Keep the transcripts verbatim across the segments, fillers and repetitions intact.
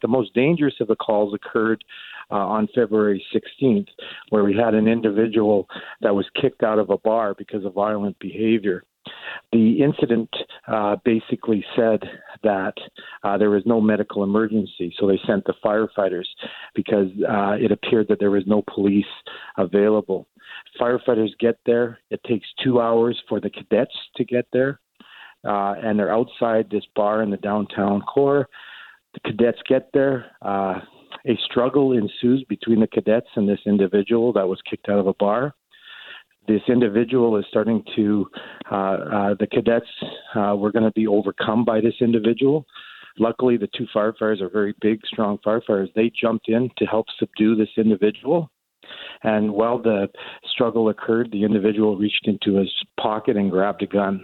The most dangerous of the calls occurred uh, on February sixteenth, where we had an individual that was kicked out of a bar because of violent behavior. The incident uh, basically said that uh, there was no medical emergency, so they sent the firefighters because uh, it appeared that there was no police available. Firefighters get there. It takes two hours for the cadets to get there, uh, and they're outside this bar in the downtown core. The cadets get there. Uh, a struggle ensues between the cadets and this individual that was kicked out of a bar. This individual is starting to, uh, uh, the cadets uh, were going to be overcome by this individual. Luckily, the two firefighters are very big, strong firefighters. They jumped in to help subdue this individual. And while the struggle occurred, the individual reached into his pocket and grabbed a gun.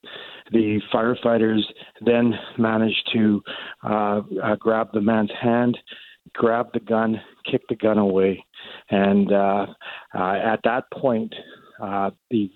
The firefighters then managed to uh, uh, grab the man's hand, grab the gun, kick the gun away. And uh, uh, at that point, Uh, the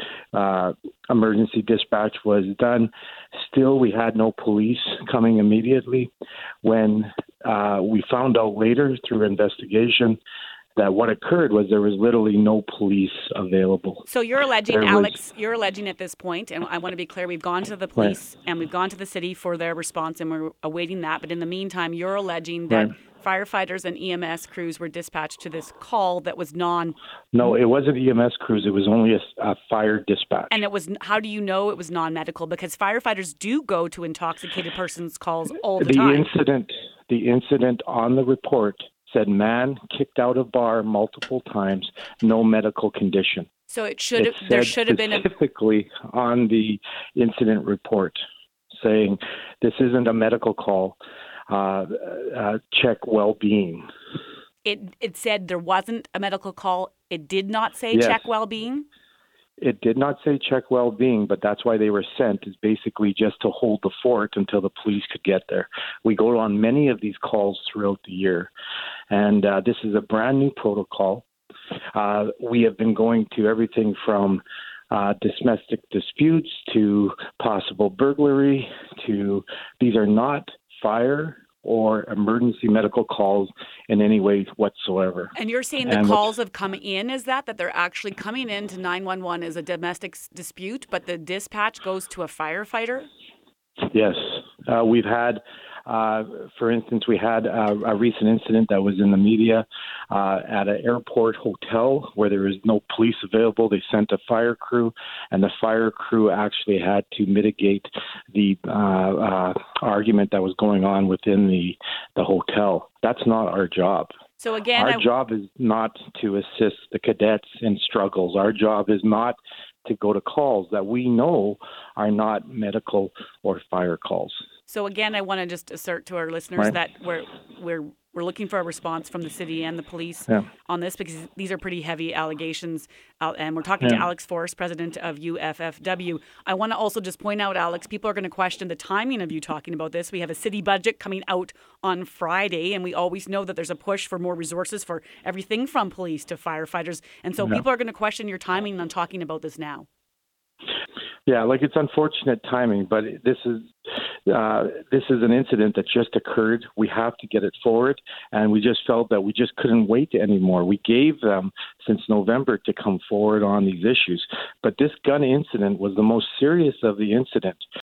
uh, emergency dispatch was done. Still, we had no police coming immediately. When uh, we found out later through investigation that what occurred was there was literally no police available. So you're alleging, there Alex, was, you're alleging at this point, and I want to be clear, we've gone to the police right. and we've gone to the city for their response and we're awaiting that. But in the meantime, you're alleging that right. firefighters and E M S crews were dispatched to this call that was non... No, it wasn't E M S crews. It was only a, a fire dispatch. And it was. How do you know it was non-medical? Because firefighters do go to intoxicated persons' calls all the, the time. Incident, the incident on the report said man kicked out of bar multiple times, no medical condition. So it should have. It There should have been a... specifically on the incident report saying this isn't a medical call. Uh, uh, check well-being. It it said there wasn't a medical call. It did not say yes. check well-being? It did not say check well-being, but that's why they were sent, is basically just to hold the fort until the police could get there. We go on many of these calls throughout the year, and uh, this is a brand new protocol. Uh, we have been going to everything from uh, domestic disputes to possible burglary to these are not fire or emergency medical calls in any way whatsoever. And you're saying the and calls have come in, is that? That they're actually coming in to nine one one as a domestic dispute, but the dispatch goes to a firefighter? Yes. Uh, we've had, uh, for instance, we had a, a recent incident that was in the media uh, at an airport hotel where there was no police available. They sent a fire crew, and the fire crew actually had to mitigate the uh, uh, argument that was going on within the, the hotel. That's not our job. So again, our I... job is not to assist the cadets in struggles. Our job is not to go to calls that we know are not medical or fire calls. So again, I want to just assert to our listeners right. that we're we're we're looking for a response from the city and the police yeah. on this, because these are pretty heavy allegations. Uh, and we're talking yeah. to Alex Forrest, president of U F F W. I want to also just point out, Alex, people are going to question the timing of you talking about this. We have a city budget coming out on Friday, and we always know that there's a push for more resources for everything from police to firefighters. And so yeah. people are going to question your timing on talking about this now. Yeah, like it's unfortunate timing, but this is uh, this is an incident that just occurred. We have to get it forward, and we just felt that we just couldn't wait anymore. We gave them since November to come forward on these issues, but this gun incident was the most serious of the incident.